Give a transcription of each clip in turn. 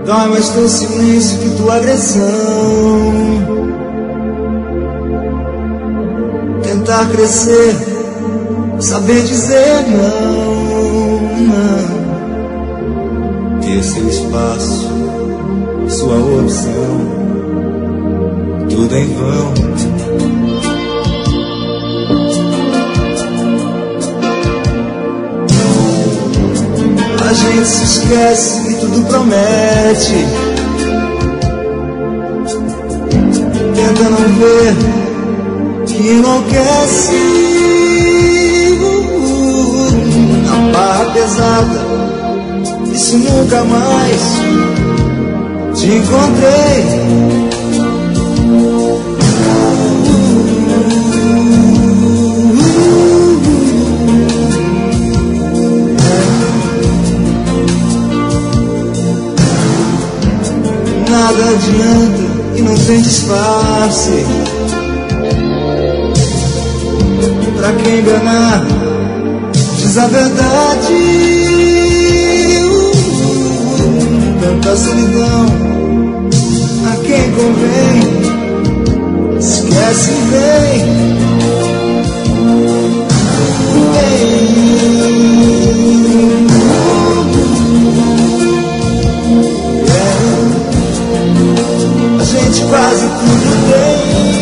Dói mais teu silêncio que tua agressão. Tentar crescer, saber dizer não, não. Ter seu espaço, sua opção, tudo em vão. A gente se esquece e tudo promete. Tenta não ver que enlouquece. A barra pesada, isso nunca mais te encontrei. Nada adianta e não tem disfarce. Pra quem enganar, diz a verdade. Tanta solidão, a quem convém, esquece bem. A gente quase tudo tem.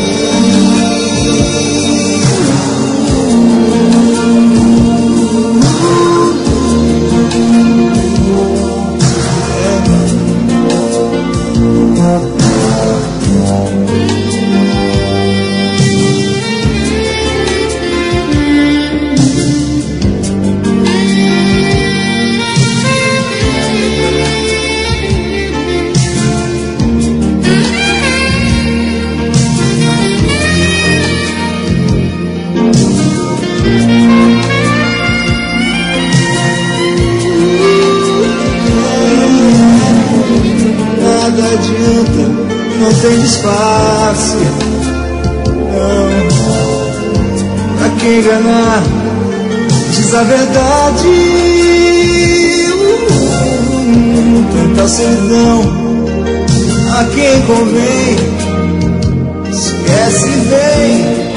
Não tem disfarce, não. Pra quem enganar, diz a verdade. Tanta solidão, a quem convém, esquece bem.